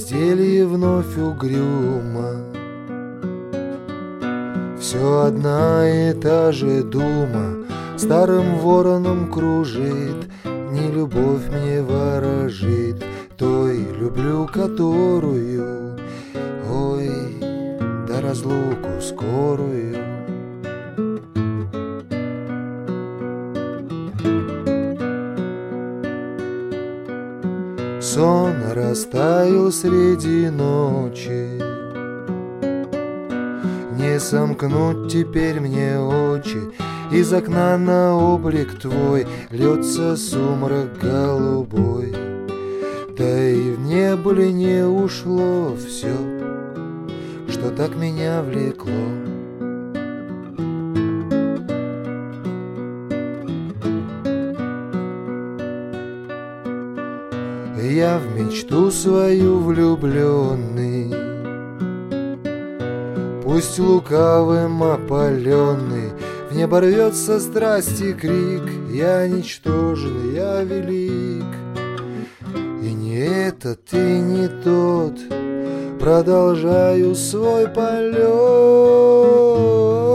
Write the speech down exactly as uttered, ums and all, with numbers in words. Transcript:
безделье вновь угрюмо. Все одна и та же дума старым вороном кружит, не любовь мне ворожит той, люблю которую, ой, да разлуку скорую. Сон растаял среди ночи, не сомкнуть теперь мне очи, из окна на облик твой льется сумрак голубой. Да и в небо ли не ушло все, что так меня влекло. Я в мечту свою влюбленный, пусть лукавым опаленный, в небо рвется страсти крик. Я ничтожен, я велик, и не этот, и не тот, продолжаю свой полет.